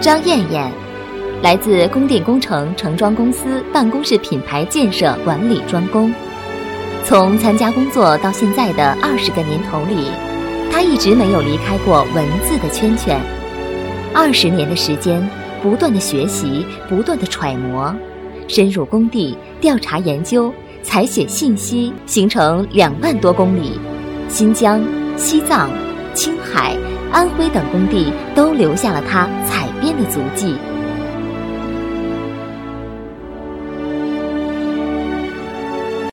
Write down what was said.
张艳艳，来自供电工程承装公司办公室品牌建设管理专攻。从参加工作到现在的20个年头里，她一直没有离开过文字的圈圈。20年的时间，不断的学习，不断的揣摩，深入工地调查研究，采写信息，行程2万多公里，新疆、西藏、青海、安徽等工地都留下了他采编的足迹。